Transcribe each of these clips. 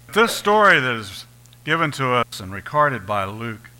This story that is given to us and recorded by Luke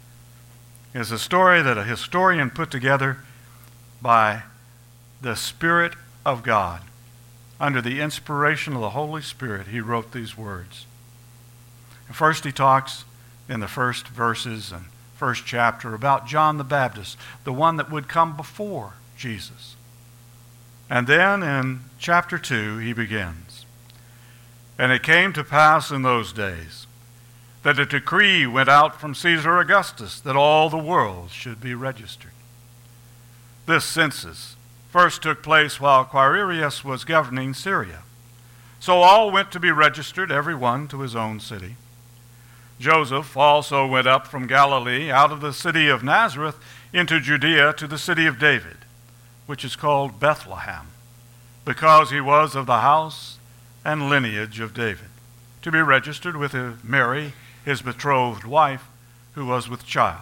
is a story that a historian put together by the Spirit of God. Under the inspiration of the Holy Spirit, he wrote these words. First, he talks in the first verses and first chapter about John the Baptist, the one that would come before Jesus. And then in chapter 2, he begins. And it came to pass in those days that a decree went out from Caesar Augustus that all the world should be registered. This census first took place while Quirinius was governing Syria. So all went to be registered, every one to his own city. Joseph also went up from Galilee out of the city of Nazareth into Judea to the city of David, which is called Bethlehem, because he was of the house and lineage of David, to be registered with Mary, his betrothed wife, who was with child.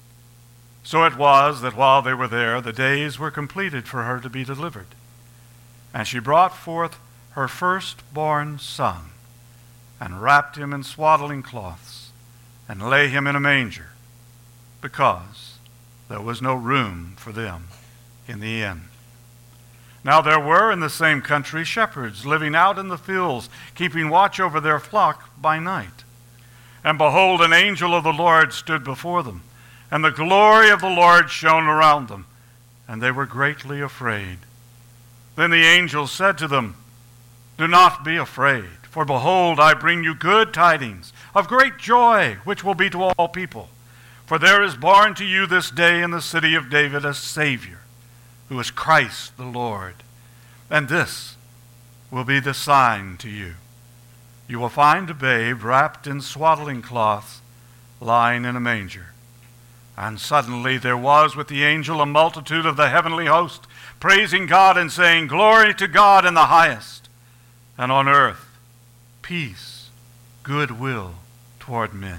So it was that while they were there, the days were completed for her to be delivered. And she brought forth her firstborn son, and wrapped him in swaddling cloths, and lay him in a manger, because there was no room for them in the inn. Now there were in the same country shepherds living out in the fields, keeping watch over their flock by night. And behold, an angel of the Lord stood before them, and the glory of the Lord shone around them, and they were greatly afraid. Then the angel said to them, "Do not be afraid, for behold, I bring you good tidings of great joy, which will be to all people. For there is born to you this day in the city of David a Savior, who is Christ the Lord. And this will be the sign to you. You will find a babe wrapped in swaddling cloths, lying in a manger." And suddenly there was with the angel a multitude of the heavenly host, praising God and saying, "Glory to God in the highest, and on earth peace, goodwill toward men."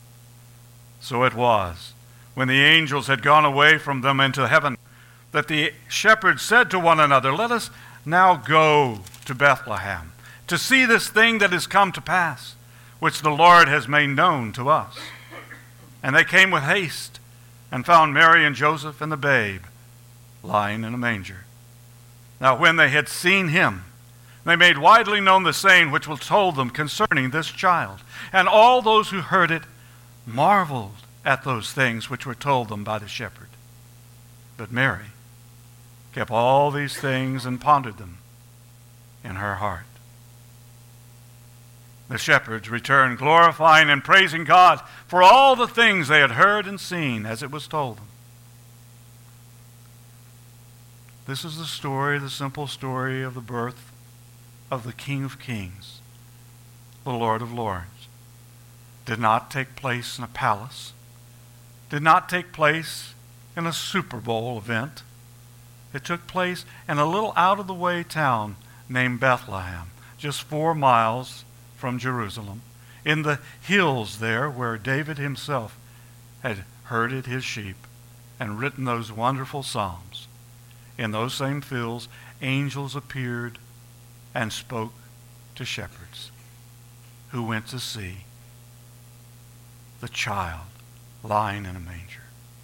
So it was, when the angels had gone away from them into heaven, that the shepherds said to one another, "Let us now go to Bethlehem, to see this thing that is come to pass, which the Lord has made known to us." And they came with haste, and found Mary and Joseph and the babe lying in a manger. Now when they had seen him, they made widely known the saying which was told them concerning this child. And all those who heard it marveled at those things which were told them by the shepherd. But Mary kept all these things and pondered them in her heart. The shepherds returned, glorifying and praising God for all the things they had heard and seen as it was told them. This is the story, the simple story of the birth of the King of Kings, the Lord of Lords. Did not take place in a palace, did not take place in a Super Bowl event. It took place in a little out-of-the-way town named Bethlehem, just 4 miles from Jerusalem, in the hills there where David himself had herded his sheep and written those wonderful psalms. In those same fields, angels appeared and spoke to shepherds who went to see the child lying in a manger.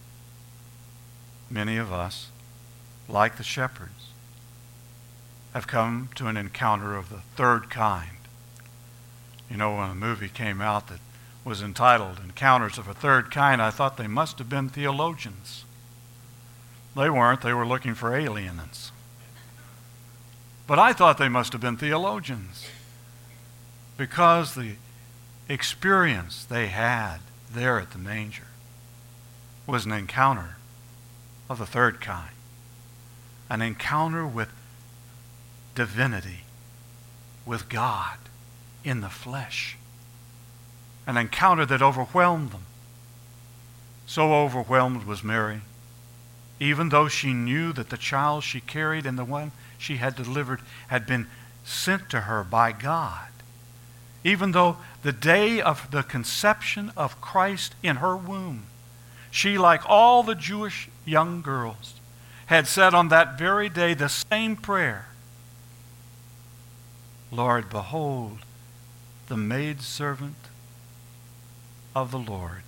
Many of us, like the shepherds, have come to an encounter of the third kind. You know, when a movie came out that was entitled Encounters of a Third Kind, I thought they must have been theologians. They weren't. They were looking for aliens. But I thought they must have been theologians, because the experience they had there at the manger was an encounter of the third kind. An encounter with divinity, with God in the flesh. An encounter that overwhelmed them. So overwhelmed was Mary, even though she knew that the child she carried and the one she had delivered had been sent to her by God. Even though the day of the conception of Christ in her womb, she, like all the Jewish young girls, had said on that very day the same prayer. "Lord, behold, the maidservant of the Lord.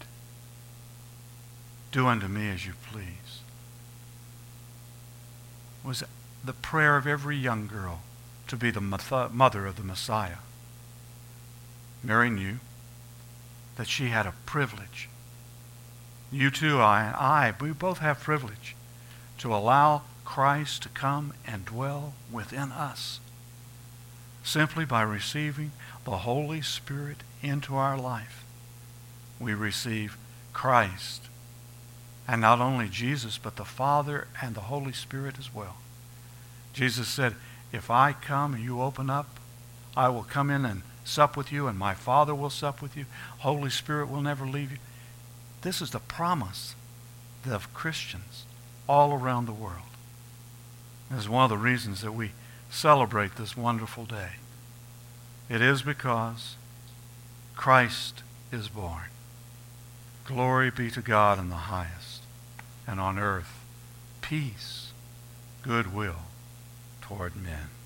Do unto me as you please. Was the prayer of every young girl to be the mother of the Messiah. Mary knew that she had a privilege. You too, we both have privilege to allow Christ to come and dwell within us simply by receiving the Holy Spirit into our life. We receive Christ, and not only Jesus, but the Father and the Holy Spirit as well. Jesus said, if I come and you open up, I will come in and sup with you, and my Father will sup with you. Holy Spirit will never leave you. This is the promise of Christians all around the world. This is one of the reasons that we celebrate this wonderful day. It is because Christ is born. Glory be to God in the highest, and on earth peace, goodwill toward men.